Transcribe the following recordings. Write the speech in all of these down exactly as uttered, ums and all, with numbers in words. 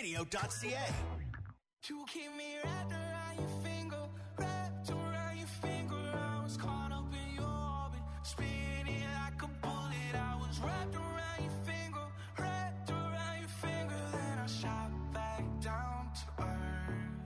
radio dot c a. You keep me wrapped around your finger, wrapped around your finger. I was caught up in your orbit, spinning like a bullet. I was wrapped around your finger, wrapped around your finger. Then I shot back down to earth.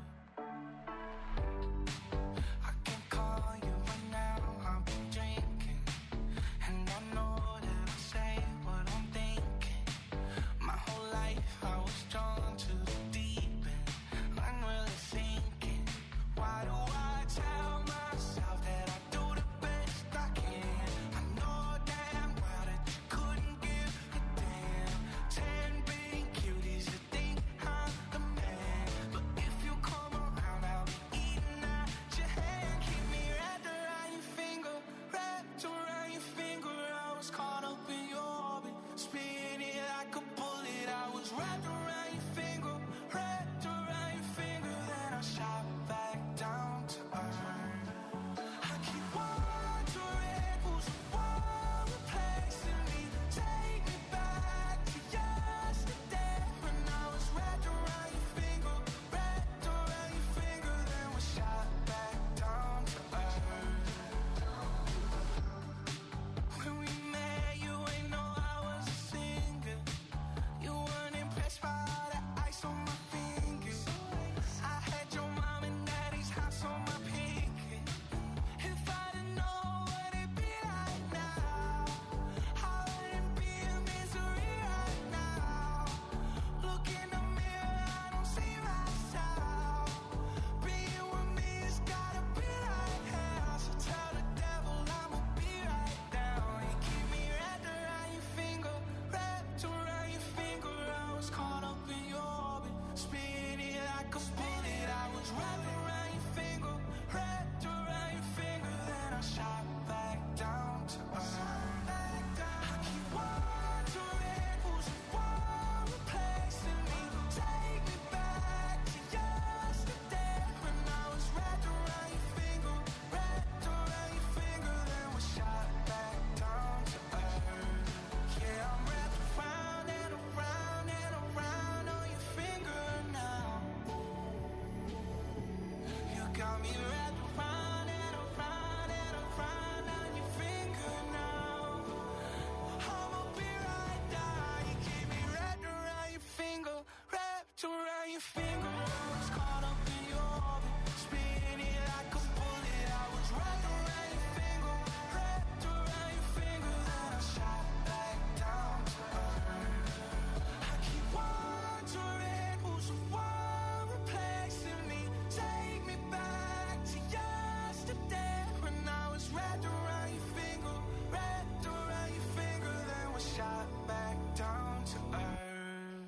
I can call you right now, I've been drinking, and I know that I say what I'm thinking. My whole life I was drawn to the deep end. I'm really thinking, why do I tell myself that I do the best I can? I know damn well that you couldn't give a damn. Ten big cuties that think I'm the man, but if you come around, I'll be eating at your hand. Keep me wrapped around your finger, wrapped around your finger. I was caught up in your orbit, spinning like a bullet. I was wrapped around your finger, wrapped around your finger. Then I shot back down to earth. I keep wondering who's the one replacing me. Take me back to yesterday when I was wrapped around your finger, wrapped around your finger. Then we shot back down to earth. When we met, you ain't know I was a singer. You weren't impressed by all the ice on my fingers. I had your mom and daddy's house on my pinky. If I didn't know what it'd be like now, I wouldn't be in misery right now. Look in the mirror, I don't see myself. Being with me has gotta be like hell. So tell the devil I'ma be right down. You keep me wrapped around your finger, wrapped around your finger. I was caught up in your orbit, spinning like a bullet. I was wrapped around your finger, wrapped around your finger. Then I shot back down to earth. I keep wondering who's the one replacing me. Take me back to yesterday when I was wrapped around your finger, wrapped around your finger. Then we shot back down to earth. Yeah, I'm wrapped around and around and around on your finger now. You got me wrapped around and around and around on your finger now. I'ma be right down. You keep me wrapped around your finger, wrapped around your finger. I was caught up in your orbit, spinning like a bullet. I was wrapped around your finger, wrapped around your finger. Then I shot back down to earth. I keep wondering who's the one replacing me. Take me back to yesterday when I was wrapped around your finger, wrapped around your finger. Then we shot back down to earth.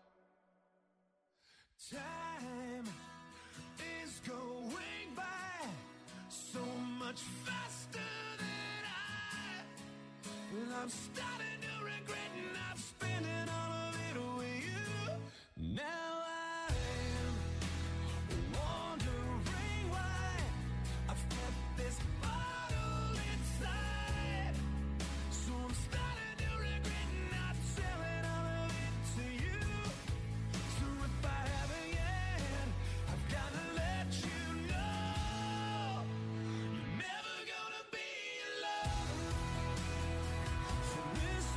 Time is going by so much faster than I. Well, I'm starting to regret not spending all of it with you. Now I am wondering why I've kept this bottle inside. So I'm starting to regret not selling all of it to you. So if I haven't yet, I've gotta let you know you're never gonna be alone. So this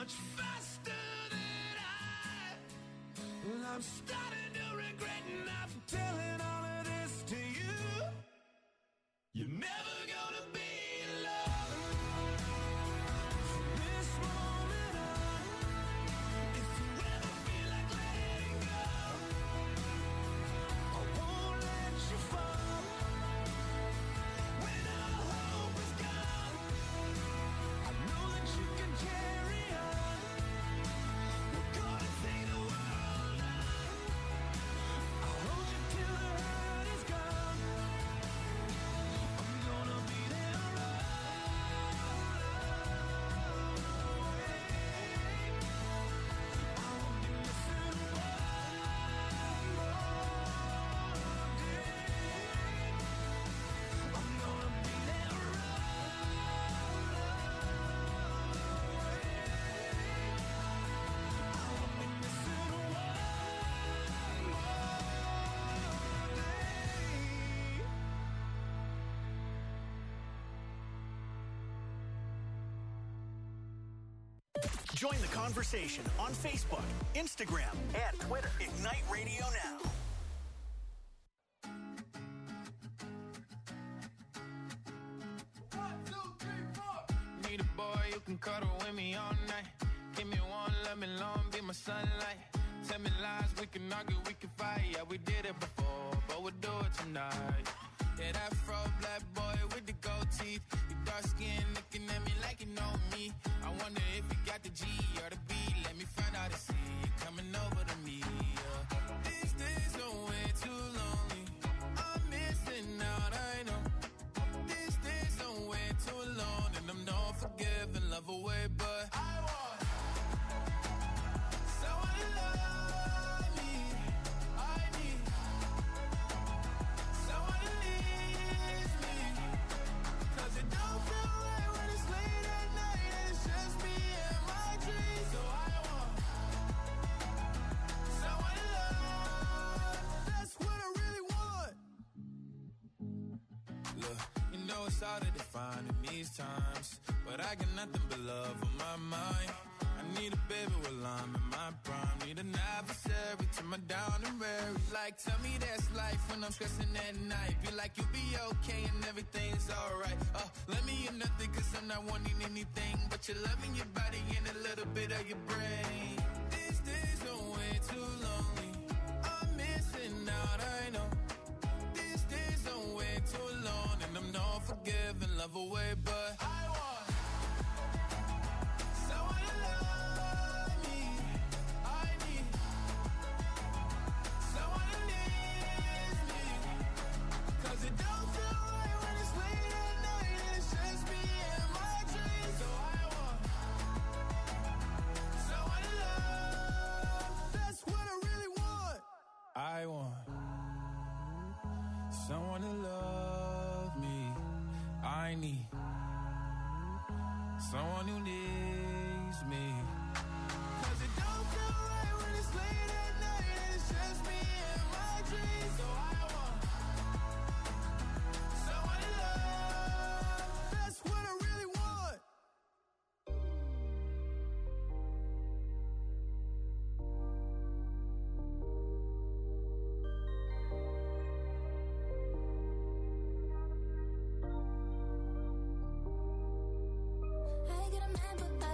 much faster than I. Well, I'm starting to regret not telling all of this to you. You're never gonna be alone from this moment on. If you ever feel like letting go, I won't let you fall. When all hope is gone, I know that you can carry on. We're gonna take the world on. I'll hold you till the hurt is gone. I'm gonna be there all the way. I won't be missing one more day. I'm gonna be there all the way. I won't be missing one more day. Join the conversation on Facebook, Instagram, and Twitter. Ignite Radio Now. Need a boy you can cuddle with me all night. Give me one, let me long, be my sunlight. Tell me lies, we can argue, we can fight. Yeah, we did it before, but we'll do it tonight. Yeah, that fro black boy with the gold teeth. Your dark skin looking at me like you know me. I wonder if you got the G or the B. Let me find out and see you coming over to me. Yeah. These days are way too lonely. I'm missing out, I know. These days are way too long, and I'm not forgiving, love away, but I want someone to love me. I need someone to leave me. 'Cause it don't feel right when it's late at night and it's just me and my dreams. So I want someone to love. That's what I really want. Look, you know it's hard to define in these times, but I got nothing but love on my mind. I need a baby while I'm in my prime. Need an adversary to my down and weary. Like, tell me that's life when I'm stressing at night. Be like, you'll be okay and everything's alright. Uh, let me in nothing 'cause I'm not wanting anything but your love in your body and a little bit of your brain. These days are way too lonely. I'm missing out, I know. These days are way too long, and I'm not forgiving, love away, but I want someone to love me. I need someone to leave me. 'Cause it don't feel right when it's late at night and it's just me and my dreams. So I want someone to love. That's what I really want. I want someone to love me. I need someone who needs me. 'Cause it don't feel right when it's late at night and it's just me and my dreams. So I want someone to love. That's what I really want. I get a man, but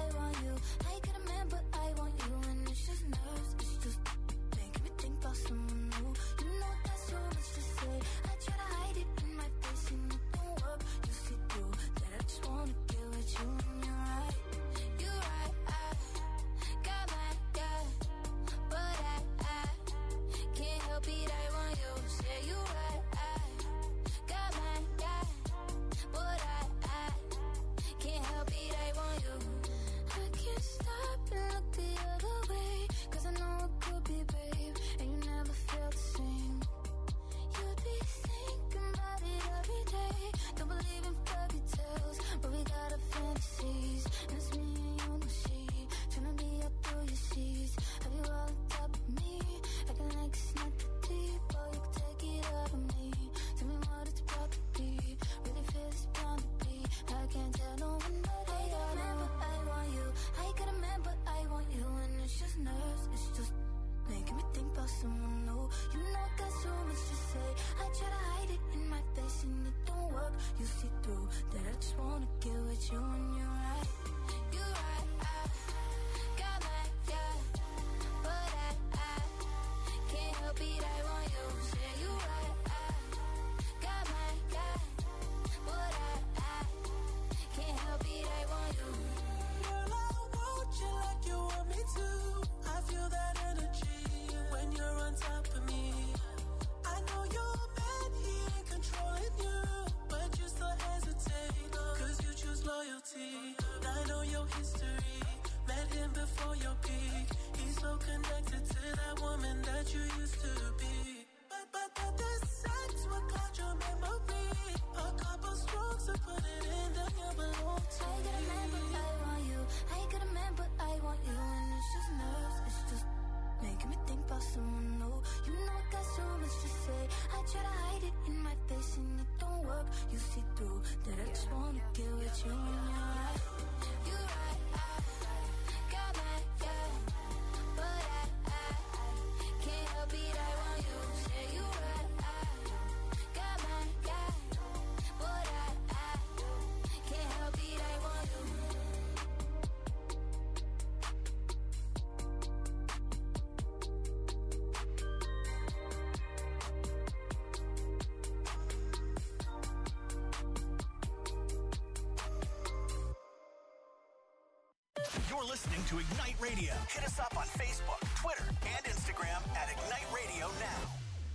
You're listening to Ignite Radio. Hit us up on Facebook, Twitter, and Instagram at Ignite Radio Now.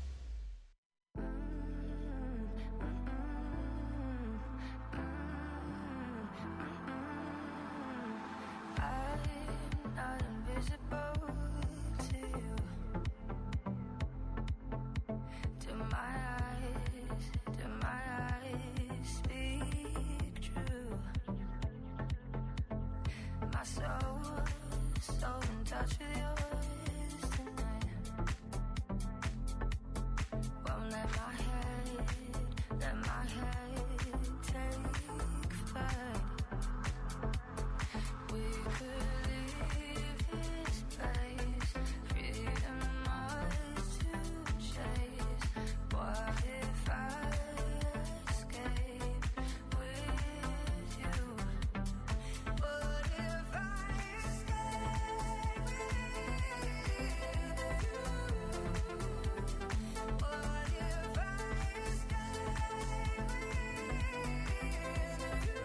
I'm not invisible to you. Do my eyes, do my eyes speak true? My soul, so in touch with yours tonight. Won't let my head, let my head take flight. We could leave this place, freedom ours to chase. What if I escape with you? What if I escape with you? What if I escape with you?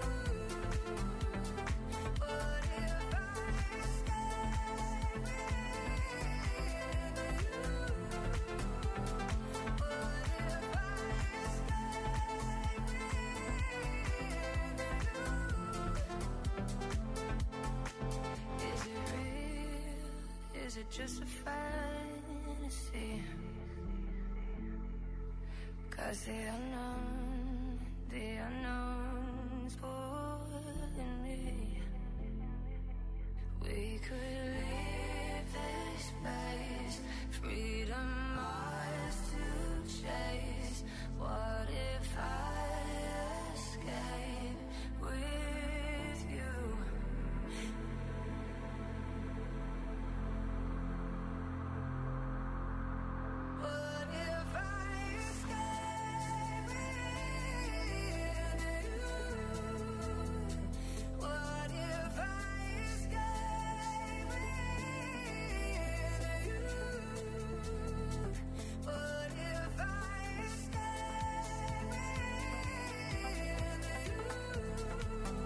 What if I escape with you? Is it real? Is it just a fantasy? 'Cause the unknown, the unknown's pulling me. We could leave this place, freedom ours to chase. What if I escape with you? What if I escape with you? What if I escape with you? What if I escape with you?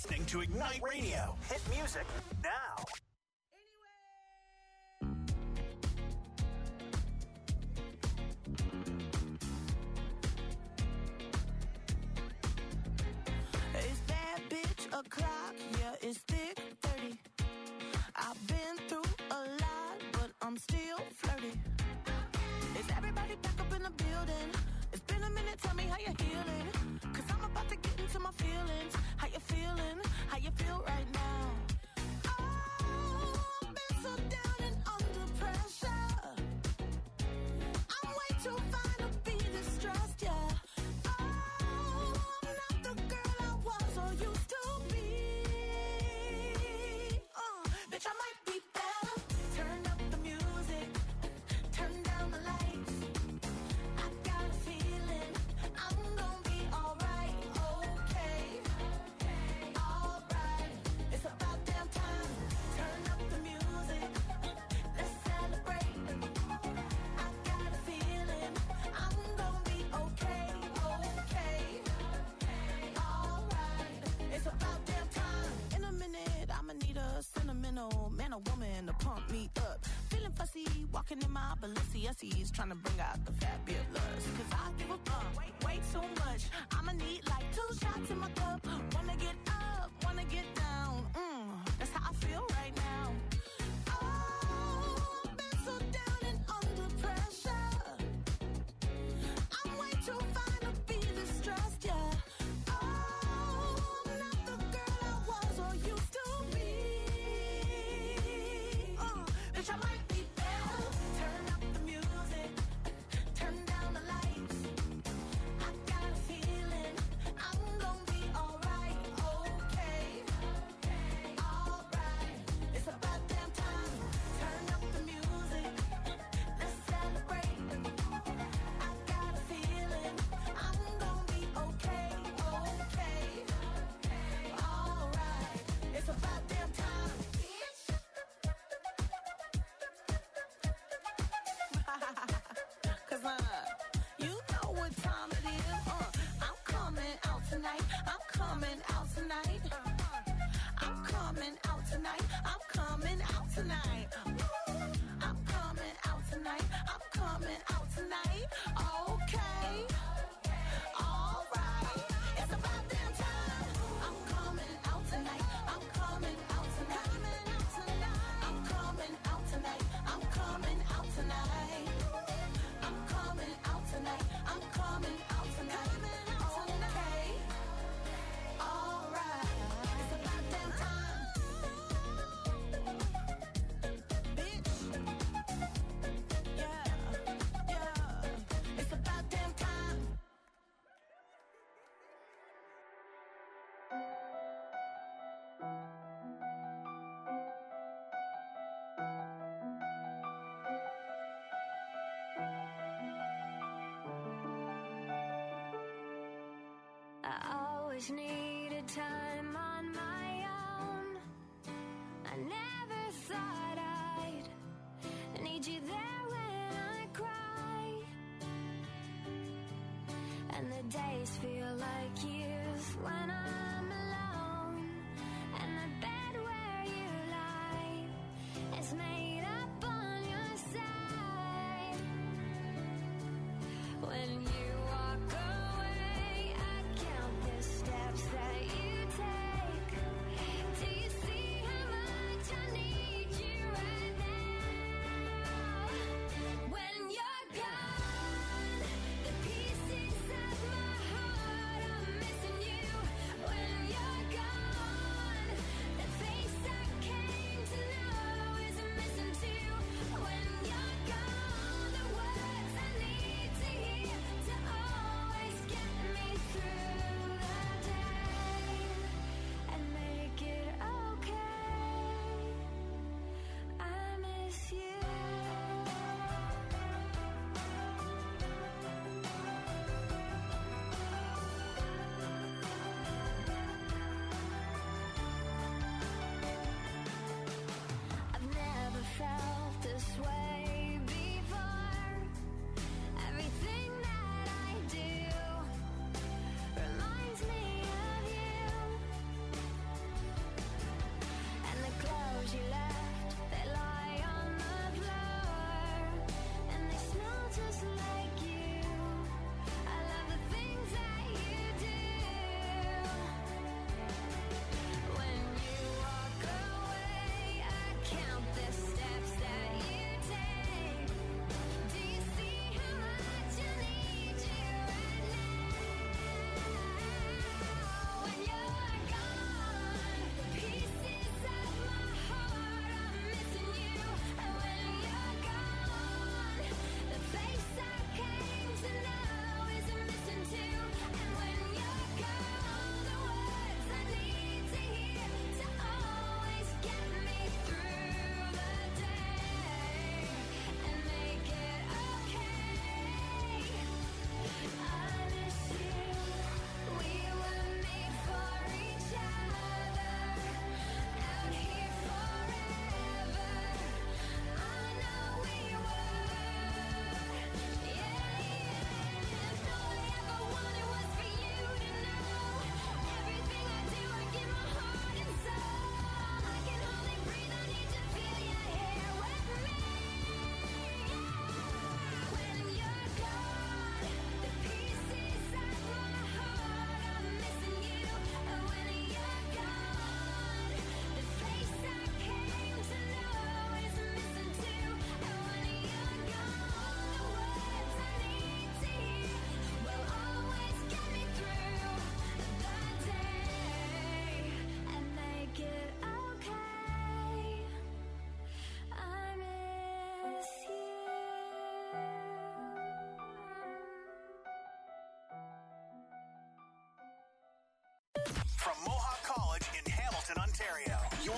listening to Ignite Radio. Hit music now. It's bad bitch o'clock, yeah, it's thick thirty. I've been through a lot, but I'm still flirty. Is everybody back up in the building? It's been a minute, tell me how you're healing. Cause I'm about to get into my feelings. How you feeling? How you feel right now? Oh, I've been so down and under pressure. I'm way too fine to be distressed, yeah. Oh, I'm not the girl I was or used to be. Uh, bitch, I might be better. Turn up the music, turn down the lights. I got a feeling I'm gonna be alright, okay, alright. It's about damn time. Turn up the music, let's celebrate. I got a feeling I'm gonna be okay, okay, alright. It's about damn time. In a minute, I'ma need a sentimental man or woman to pump me up. Feeling fussy, walking in my Balenciennes, trying to bring out the fabulous. Cause I give a fuck way, way too much. I'ma need like two shots in my cup. Wanna get up, wanna get down. Mm, that's how I feel right now. Oh, I've been so down and under pressure. I'm way too fine to be distressed, yeah. Oh, I'm not the girl I was or used to be. Uh, bitch, I might be better. Turn up the music, turn down the lights. I got a feeling I'm gonna be alright, okay, alright. It's about damn time. Turn up the music, let's celebrate. I got a feeling I'm gonna be okay, okay, alright. It's about damn time. Cause uh, you know what time it is. Uh, I'm coming out tonight. I'm coming out tonight. I'm coming out tonight. I'm coming out tonight. I'm coming out tonight. I'm coming out tonight. Okay. Alright. It's about damn time. I'm coming out tonight. I'm coming out tonight. I'm coming out tonight. I'm coming out tonight. I'm coming out tonight. I'm coming out tonight. Okay. Alright. It's about damn time. Bitch. Yeah. Yeah. It's about damn time. I always needed time on my own. I never thought I'd need you there when I cry. And the days feel like years when I'm alone. And the bed where you lie is made up on your side. When you walk away, I count the steps that you take. Do you see how much I need you right now? When you're gone, the pieces of my heart are missing you. When you're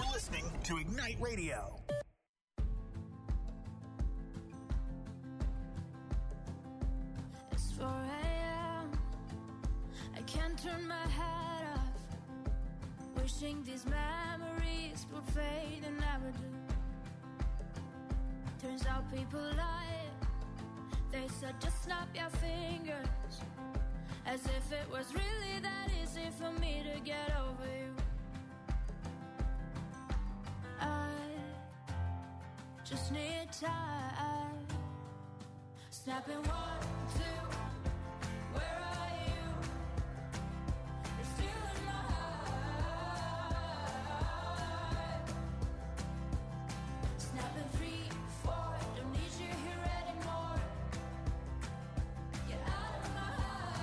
You're listening to Ignite Radio. It's four a.m. I can't turn my head off. Wishing these memories would fade and never do. Turns out people lie. They said just snap your fingers, as if it was really that easy for me to get over you. I just need time. Snapping one, two, where are you? You're still in my heart. Snapping three, four, don't need you here anymore. Get out of my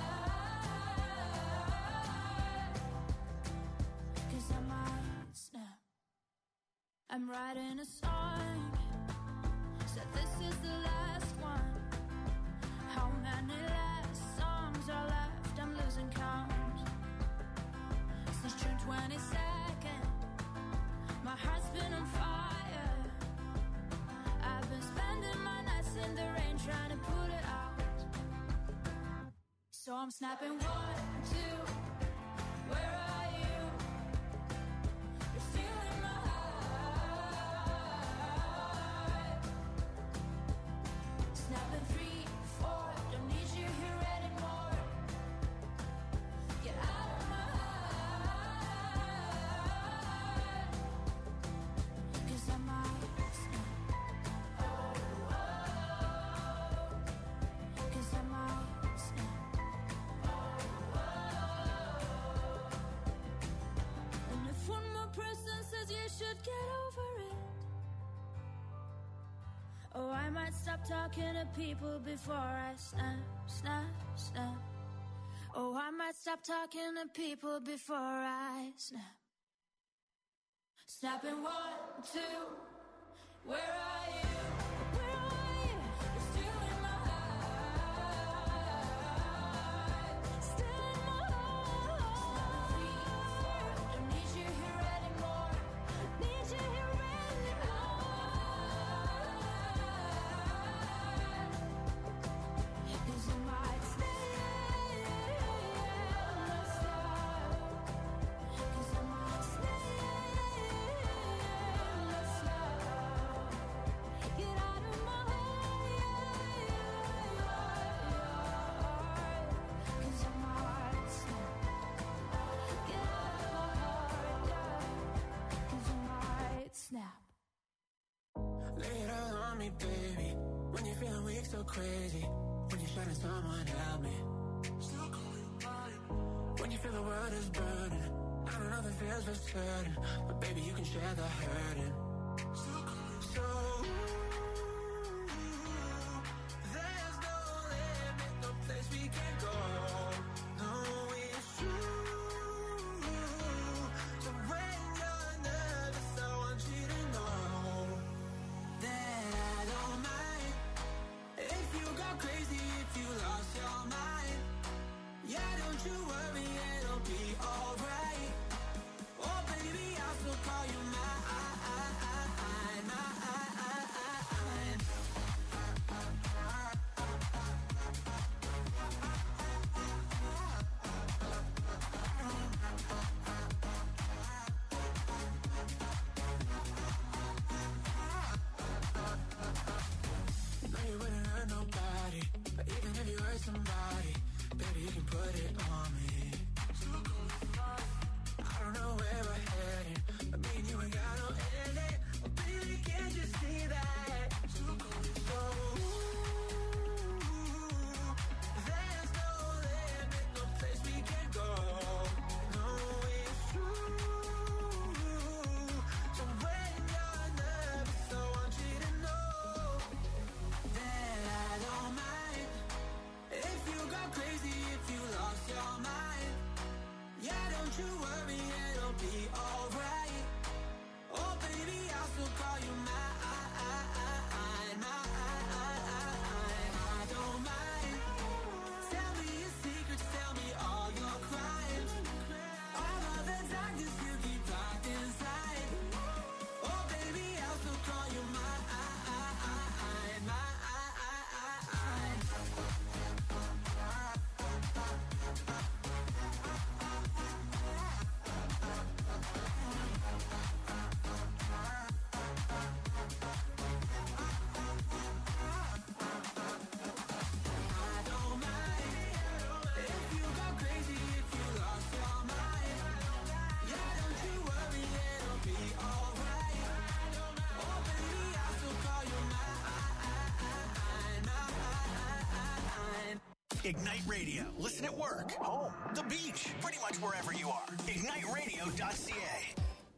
heart. 'Cause I might snap. I'm writing a song. Said this is the last one. How many last songs are left? I'm losing count. Since June twenty-second, my heart's been on fire. I've been spending my nights in the rain trying to put it out. So I'm snapping one, two, where are you? You're still in my heart. Snapping three, four, don't need you here anymore. Get out of my heart. 'Cause I might snap. Oh, oh. 'Cause I might snap. Oh, oh. And if one more person says you should get over it, oh, I might stop talking to people before I snap, snap, snap. Oh, I might stop talking to people before I snap. Snapping one, two, where are you? Where are you? You're still in my heart. Still in my heart. Three, four, don't need you here anymore. Need you here anymore. 'Cause I might stay, let's stop. 'Cause I might stay, let's stop. Get out of my heart. 'Cause I might snap. Get out of my heart, yeah. 'Cause I might snap. Lay it all on me, baby. When you're feeling weak, so crazy. When you're shutting someone, help me. Still call you mine. When you feel the world is burning. I don't know if it feels for certain, but baby, you can share the hurting. Still call you so. There's no limit, no place we can go. No, it's true. So when you're nervous, I want you to know that I don't mind if you go crazy, if you lost your mind. Yeah, don't you worry, it'll be alright. Oh baby, I'll still call you mine, mine. No, you wouldn't hurt nobody, but even if you hurt somebody, baby, you can put it on me. I don't know where we're heading, but me and you ain't got Ignite Radio. Listen at work, home, the beach, pretty much wherever you are. ignite radio dot c a.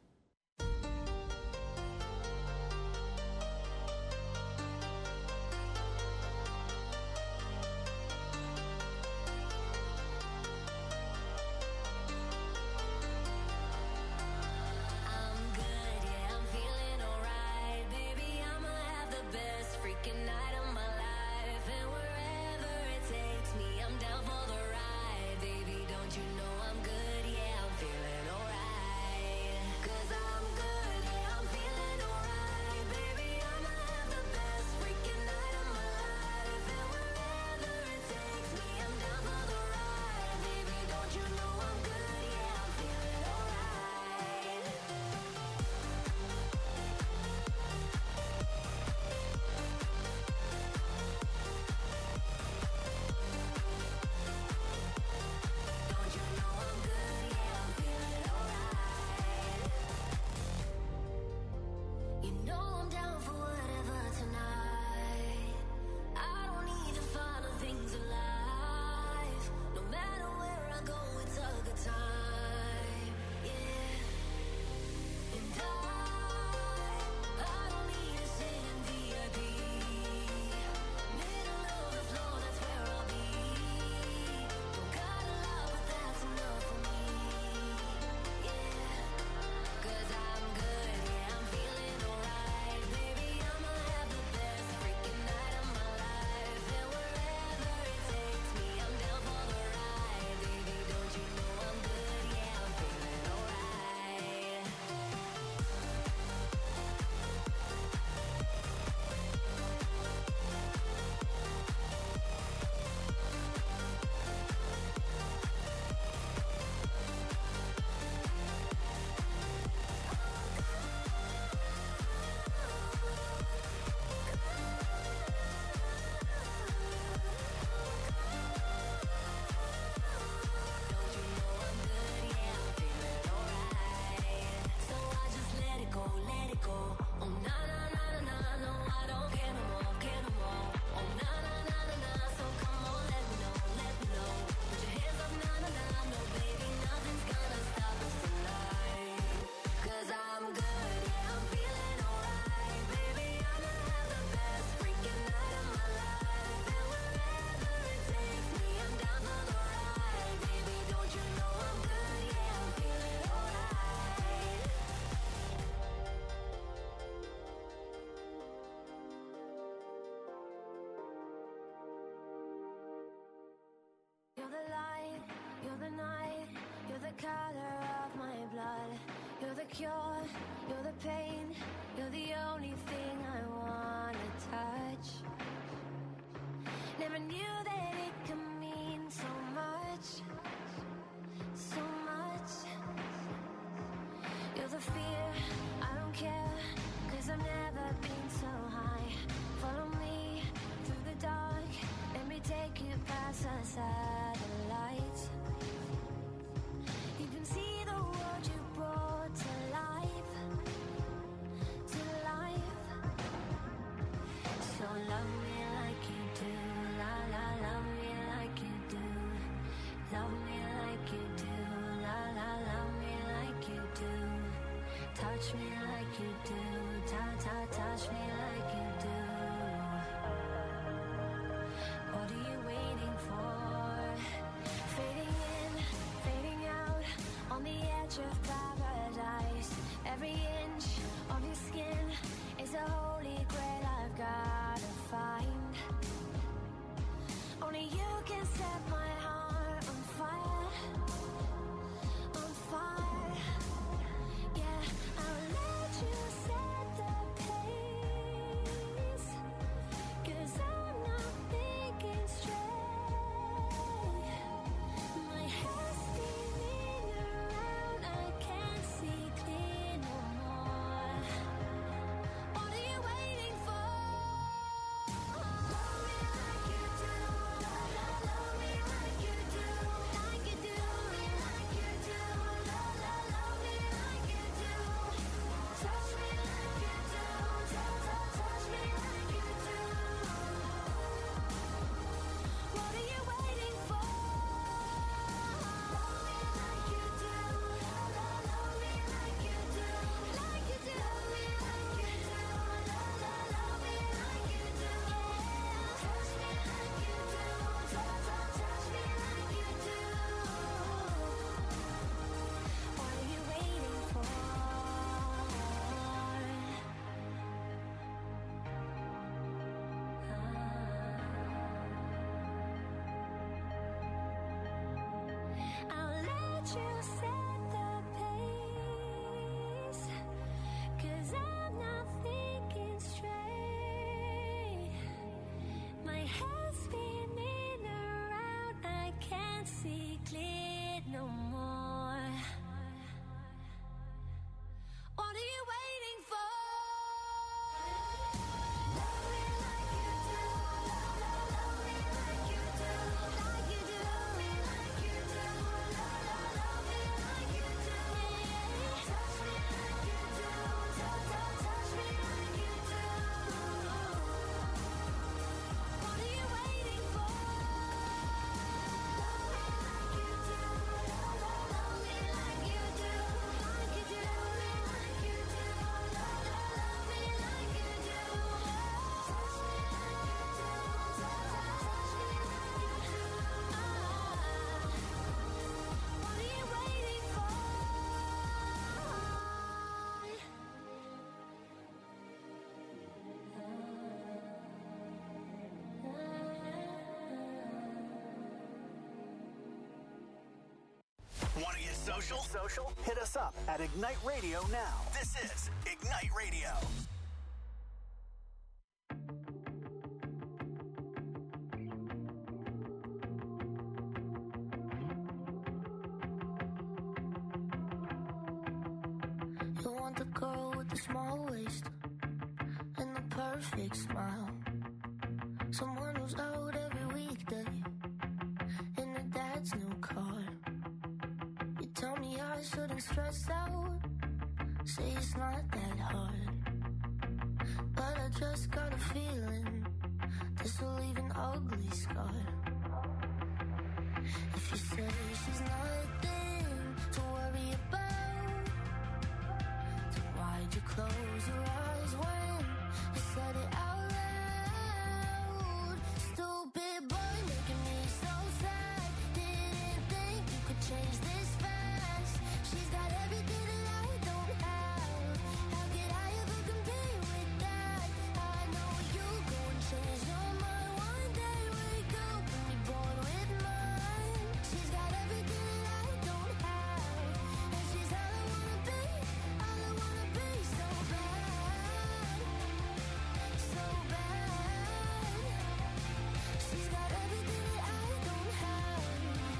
You're the light, you're the night, you're the color of my blood. You're the cure, you're the pain, you're the only thing I wanna touch. Never knew that it could mean so much, so much. You're the fear, I don't care, 'cause I've never been so high. Follow me through the dark, let me take you past the satellites. You can see the world you brought to life, to life. So love me like you do, la la, love me like you do. Love me like you do, la la, love me like you do. Touch me like you do, ta ta, touch me like you do. What are you waiting for? can't see clear no more. What are you waiting for? Love me like you do, love, love, love me like you do, like you do. Love me like you do, love, love, love me like you do. Touch me like you do, touch, touch, touch me like you do. What are you waiting for? Love me like you do, love, love, love me like you do, like you do. Love me like you do, love, love, love me like you do. Touch me like you do, touch, touch, touch me like you do. What are you waiting for? Want to get social? Social? Hit us up at Ignite Radio now. This is Ignite Radio. You want the girl with the small waist and the perfect smile. Someone who's out every weekday in her dad's new car. You tell me I shouldn't stress out, say it's not that hard. But I just got a feeling this will leave an ugly scar. If you say she's nothing to worry about, then why'd you close your eyes when you said it out loud? Stupid boy making me so sad. Didn't think you could change this fast. She's got everything that I don't have. How could I ever compete with that? I know you go and change your mind one day. Wake up and be born with mine. She's got everything that I don't have, and she's all I wanna be, all I wanna be. So bad, so bad. She's got everything that I don't have.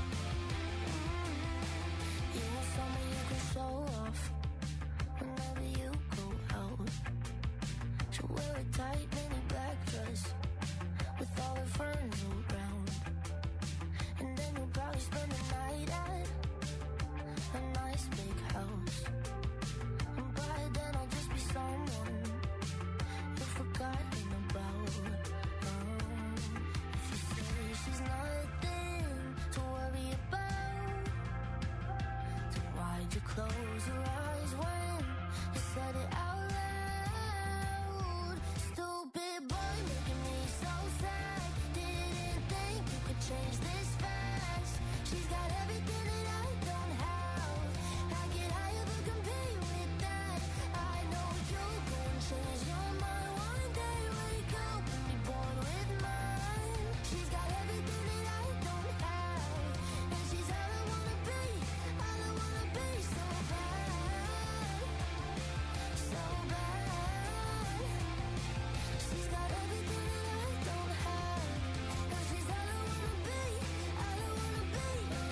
You want someone you can show off whenever you go out. She'll wear a tight mini black dress with all her friends around, and then you'll probably spend the night at a nice big house. And by then I'll just be someone you've forgotten about. Um, if you say she's nothing to worry about, then why'd you close your eyes when you said it out loud? Stupid boy making me so sad. Didn't think you could change this fast. She's got everything that I don't have. How could I ever compete with that? I know you'll go and change your mind one day. Wake up and be born with mine. She's got everything that I don't have, and she's all I wanna be, all I wanna be. So bad, so bad. She's got everything that I don't have, and she's all I wanna be, all I wanna be.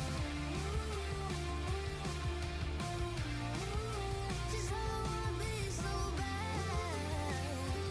She's all I wanna be, so bad.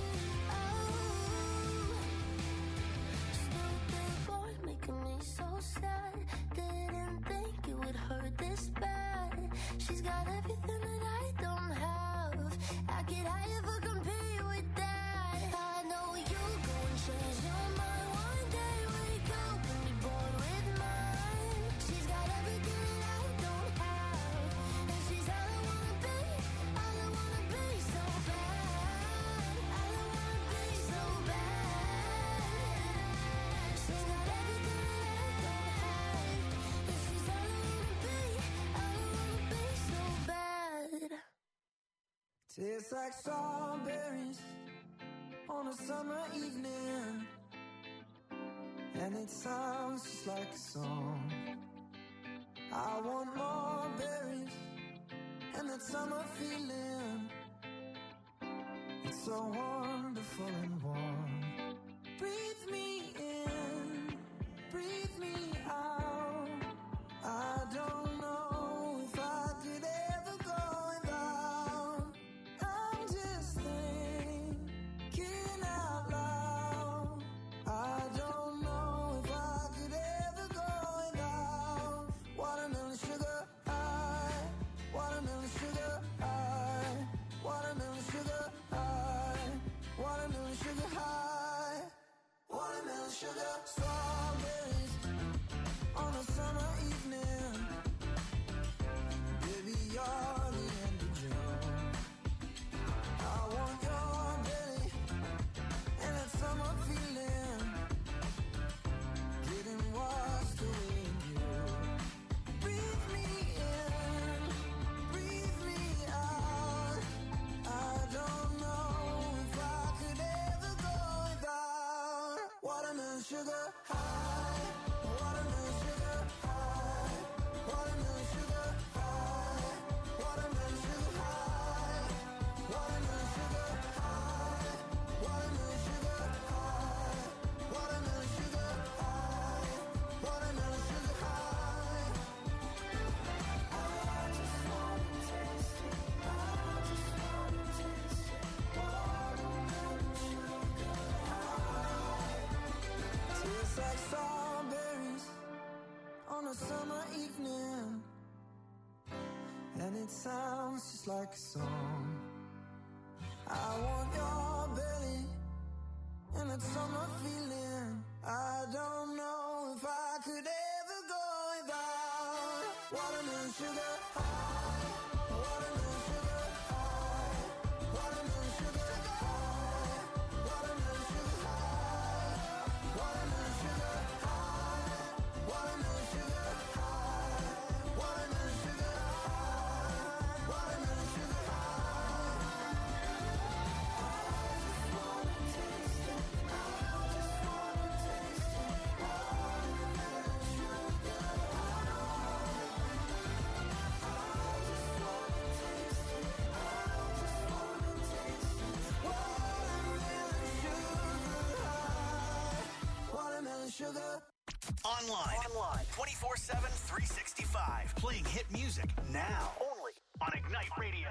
Oh, stupid boy making me so sad. Didn't think it would hurt this bad. She's got everything that I don't have. How could I ever compete with that? I know you'll go and change your mind one day. Wake up and be born with mine. She's got everything that I don't have, and she's all I wanna be, all I wanna be. So bad, all I wanna be. So bad. She's got everything that I don't have, and she's all I wanna be, all I wanna be. So bad. Tastes like strawberries on a summer evening, and it sounds just like a song. I want more berries and that summer feeling. It's so wonderful and warm. Breathe me in, breathe me out. strawberries on a summer evening. Baby, you're the end of June. I want your belly and that summer feeling, getting washed away in you. Breathe me in, breathe me out. I don't know if I could ever go without watermelon sugar high, watermelon sugar high, watermelon sugar high, watermelon sugar high, watermelon sugar high, watermelon sugar high, watermelon sugar high, watermelon sugar high. I just wanna taste it. I just wanna taste it. Watermelon sugar high. Tastes like strawberries on a summer evening, and it sounds just like a song. I want your belly and that summer feeling. I don't know if I could ever go without watermelon sugar high, watermelon sugar high, watermelon sugar high, watermelon sugar high, watermelon sugar high, watermelon sugar high, watermelon sugar high, watermelon sugar high. I just wanna taste it. I just wanna taste it. Watermelon sugar high. I just wanna taste it. I just wanna taste it. Watermelon sugar high. Watermelon sugar. Online. Online. twenty-four seven, three sixty-five. Playing hit music now. Only on Ignite Radio.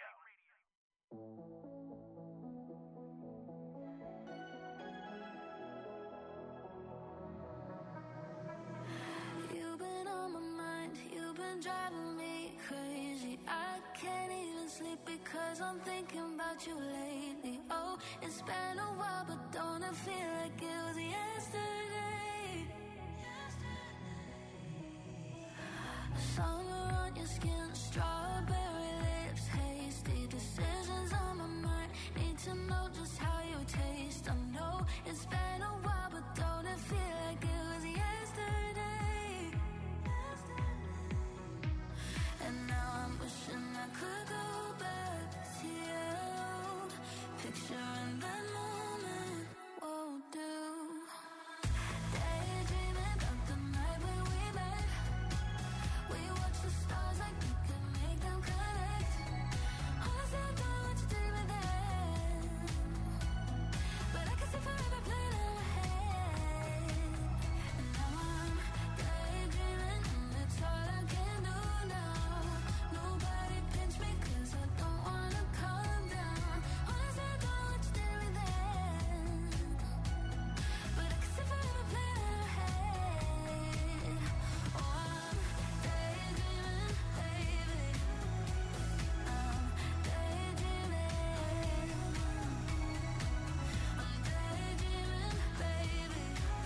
You've been on my mind, you've been driving me crazy. I can't even sleep because I'm thinking about you lately. Oh, it's been a while, but don't it feel like it was yesterday? Summer on your skin, strawberry lips, hasty decisions on my mind. Need to know just how you taste. I know it's been a while, but don't it feel like it was yesterday? And now I'm wishing I could go back to you. Picturing that moment won't do. Daydreaming about the night when we met. We watched the stars like we could make them connect. Honestly, I don't know what you did with that, but I can see forever playing in my head. And now I'm daydreaming, and it's all I can do now. Nobody pinch me 'cause I don't wanna calm down. Honestly, I don't know what you did with that, but I can see forever playing in my head. Oh, I'm daydreaming, baby. I'm daydreaming. I'm daydreaming, baby.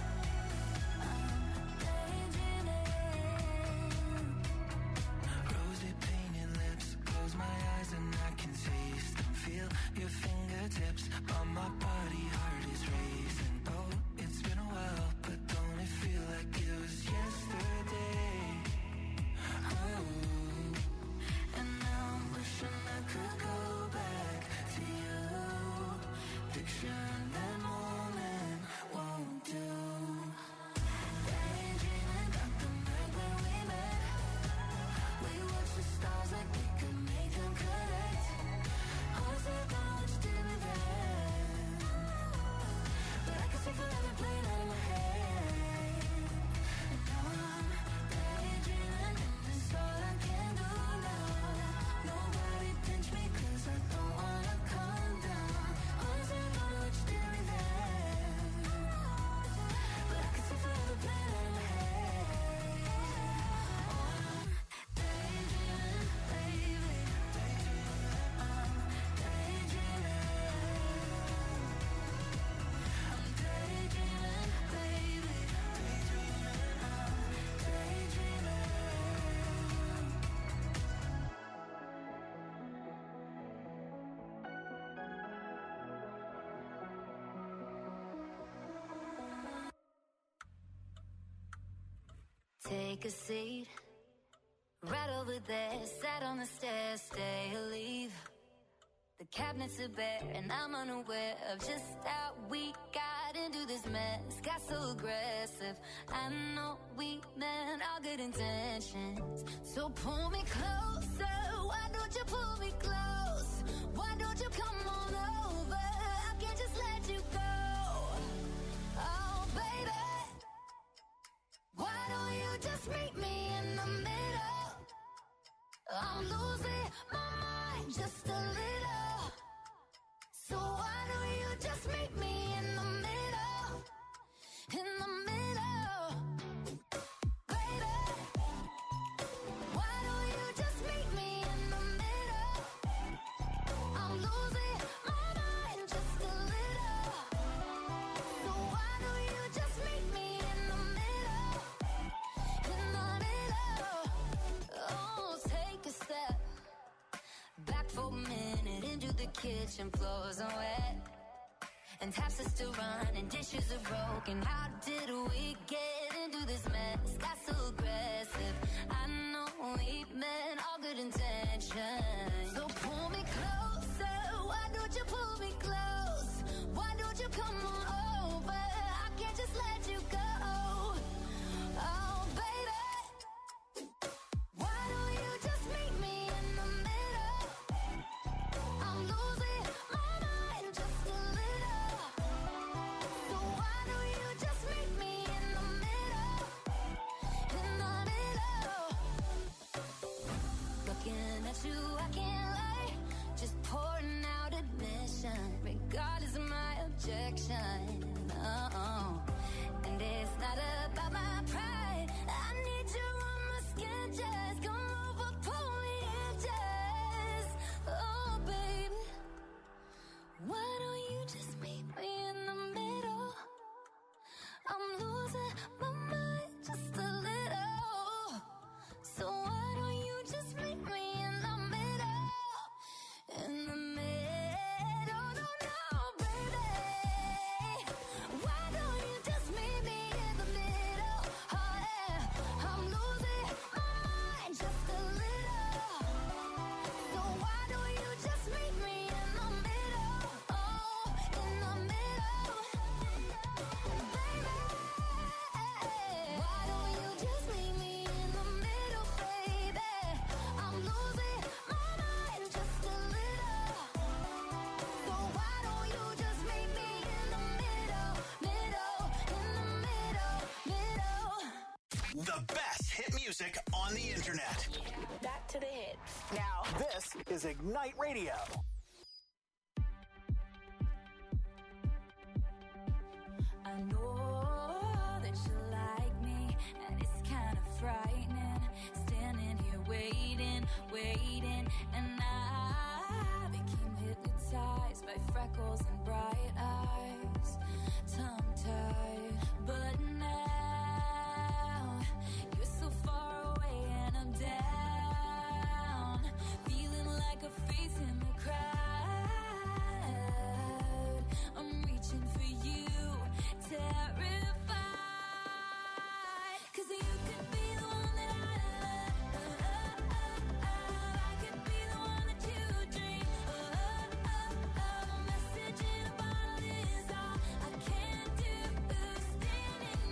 I'm daydreaming. Rosy painted lips, close my eyes and I can taste them. Feel your fingertips on my body, heart is racing. Oh, it's been a while, but don't it feel like it was yesterday? Oh, and now I'm wishing I could go back to you. Picturing that moment won't do. Daydreaming about the night when we met. We watched the stars like we could make them connect. Honestly, I don't know what you did with that, but I can see forever playing out in my head. And now I'm daydreaming, and it's all I can do now. Nobody pinch me 'cause I don't wanna calm down. Honestly, I don't know what you take a seat. Right over there, sat on the stairs, stay or leave. The cabinets are bare and I'm unaware of just how we got into this mess. Got so aggressive. I know we meant all good intentions. So pull me closer. Why don't you pull me close? Why don't you come on over? I can't just let you go. Oh, baby. Why don't you just meet me in the middle? I'm losing my mind just a little. So why don't you just meet me in the middle? In the middle. Baby. Why don't you just meet me in the middle? I'm losing my mind just a little. So why don't you just meet me in the middle? In the middle. Oh, take a step back for a minute into the kitchen, floors are wet. And taps are still running, dishes are broken. How did we get into this mess? Got so aggressive. I know we meant all good intentions. So pull me closer. Why don't you pull me close? Why don't you come on over? I can't just let you go. Oh, baby. Why don't you just meet me in the middle? I'm losing my mind just a little. So why don't you just meet me in the middle? In the middle. Looking at you, I can't lie. Just pouring out admission, regardless of my objection. Oh, and it's not about my pride. I need you on my skin, just come over, pull me in, just. Oh, baby. Why don't you just meet me in the middle? I'm losing my mind just a little. So why don't you just meet me in the middle? In the middle, no, no, baby. Why don't you just meet me in the middle? Oh, yeah. I'm losing my mind just a little. So why don't you just meet me in the middle? Oh, in the middle. Baby, why don't you just meet me in the middle, baby? I'm losing my mind just a little. So why don't you just meet me in the middle, middle, in the middle, middle. The best hit music on the internet. Back to the hits. Now, this is Ignite Radio. I know that you like me, and it's kind of frightening. Standing here waiting, waiting, and I became hypnotized by freckles and bright eyes, tongue-tied. But now you're so far away, and I'm down, feeling like a face in the crowd. I'm reaching for you, terrified, 'cause you could be the one that I love. I could be the one that you dream of. A message in a bottle is all I can do. Standing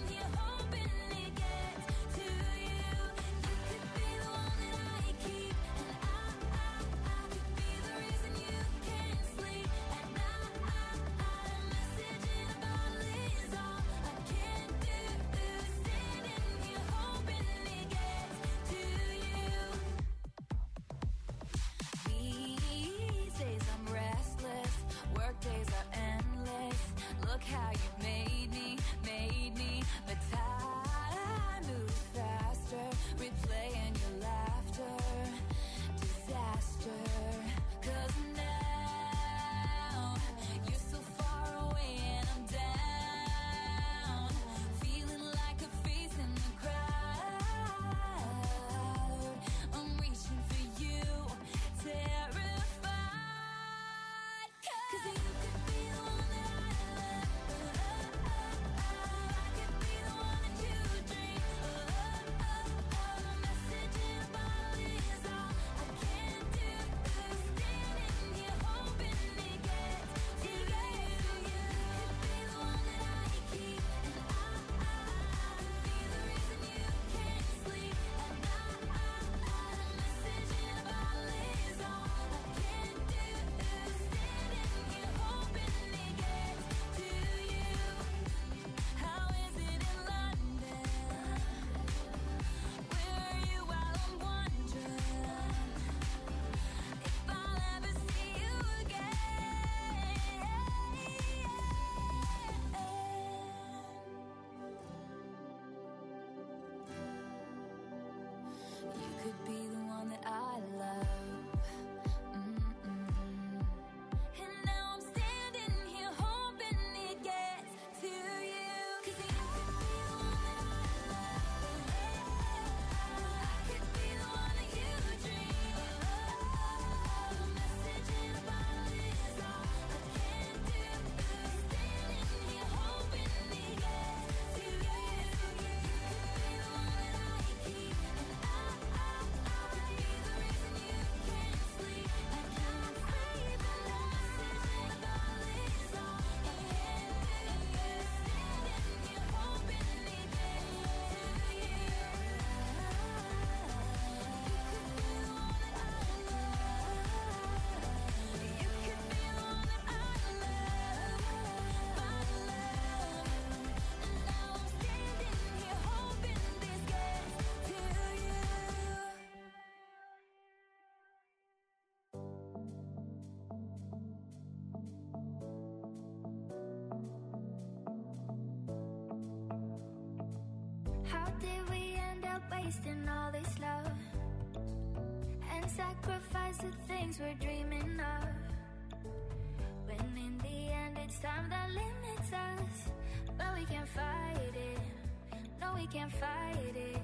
How did we end up wasting all this love and sacrifice the things we're dreaming of, when in the end it's time that limits us? But we can't fight it, no we can't fight it.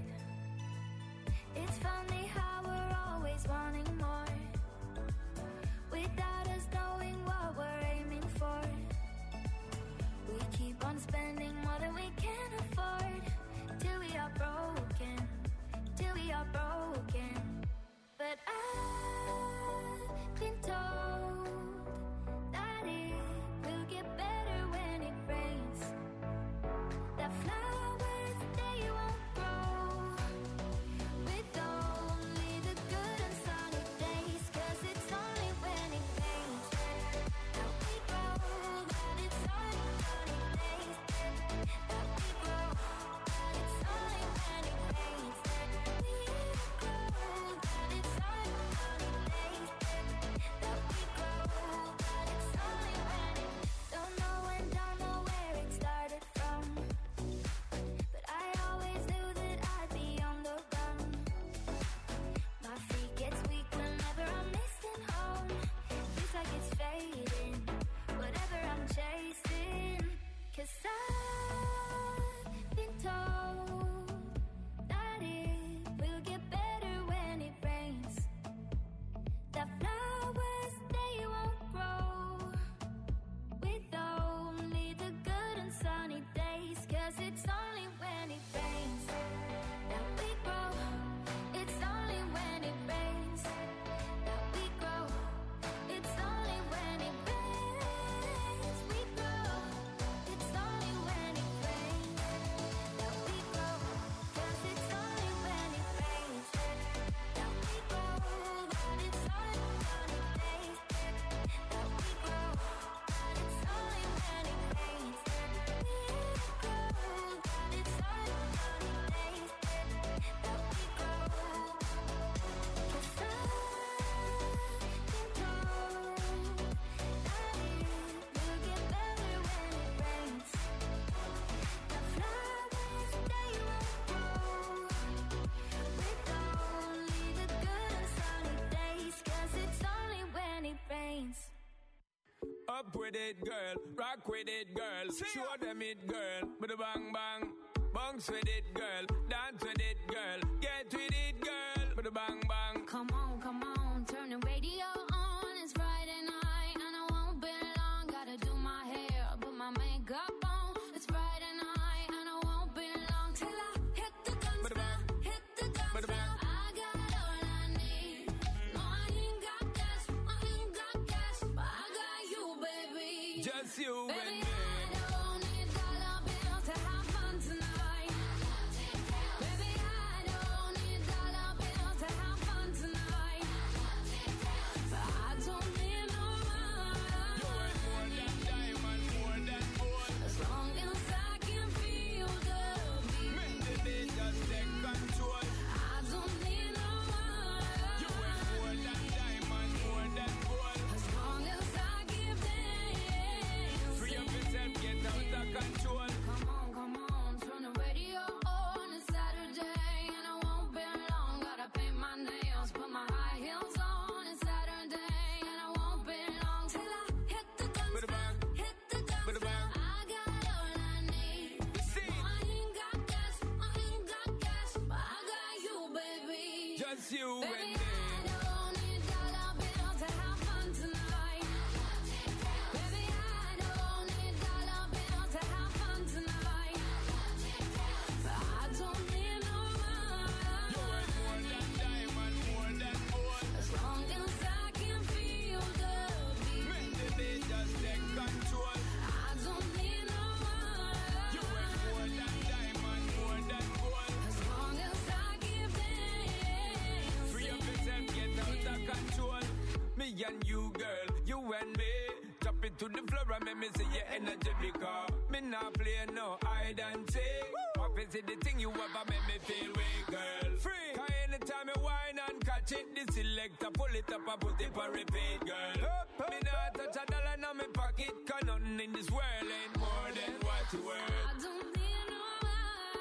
It's funny how we're always wanting more, without us knowing what we're aiming for. We keep on spending more than we can afford, till we are broken, till we are broken. But I've been told that it will get better when it rains, that flowers, they won't grow with only the good and sunny days, 'cause it's only when it rains that we grow, that it's only sunny days that we grow, that it's only when it rains that we grow, that it's only sunny days that we grow, that it's only when it. Don't know when, don't know where it started from, but I always knew that I'd be on the run. My feet gets weak whenever I'm missing home. Feels like it's fading, whatever I'm chasing. 'Cause I've been told that it will get better when it rains, that flowers, they won't grow with only the good and sunny days, 'cause it's only when it rains that we grow, it's only when it rains that we grow, it's only when it rains we grow, it's only when it rains that we grow, 'cause it's only when it rains that we grow, that it's only sunny days that we grow, that it's only when it rains that we grow, that it's only sunny days that we grow. 'Cause I've been told that it will get better when it rains, the flowers, they won't grow with only the good and sunny days, 'cause it's only when it rains. Up with it, girl. Rock with it, girl. Show them it, girl. With a bang bang. Bounce with it, girl. Dance with it, girl. Get with it, girl. With a bang bang. Come on, come on, turn the radio on. It's Friday night and I won't be long. Gotta do my hair, put my makeup on. It's Friday night and I won't be long till I hit the guns now, hit the guns now. I got all I need. No, I ain't got cash, I ain't got cash, but I got you, baby. Just you and Baby, me. I don't need dollar bills to have fun tonight. Baby, I don't need dollar bills to have fun tonight. But I don't need no money. You ain't more than diamond, more than gold. As long as I can feel the beat. Make the beat just take control. I don't need no money. You ain't more than diamond, more than gold. As long as I keep dancing. Free up yourself, get out of control. Come on, come on, turn the radio on. It's Saturday and I won't be long. Gotta paint my nails, put my high heels on. It's Saturday and I won't be long till I hit the guns With a now, bang. hit the guns With a bang. now. I got all I need. See, No, I ain't got cash, I ain't got cash, but I got you, baby. just you Baby, and I me. don't need dollar bills to have fun tonight. Baby, I don't need dollar bills to have fun tonight. But I don't need no You ain't more money. than diamond, more than gold. As long as I can feel the beat. Make the beat just take control. I don't need no You ain't more money. than diamond, more than gold. As long as I keep dancing. Free up yourself, get out of control. Me and you, girl, you and me. Drop it to the floor and make me see your energy because me not play no hide and seek. Obviously the thing you ever make me feel way, girl. Free. Cause anytime you whine and catch it, the selector pull it up and put it for repeat, girl. Me not touch a dollar in my pocket, cause nothing in this world ain't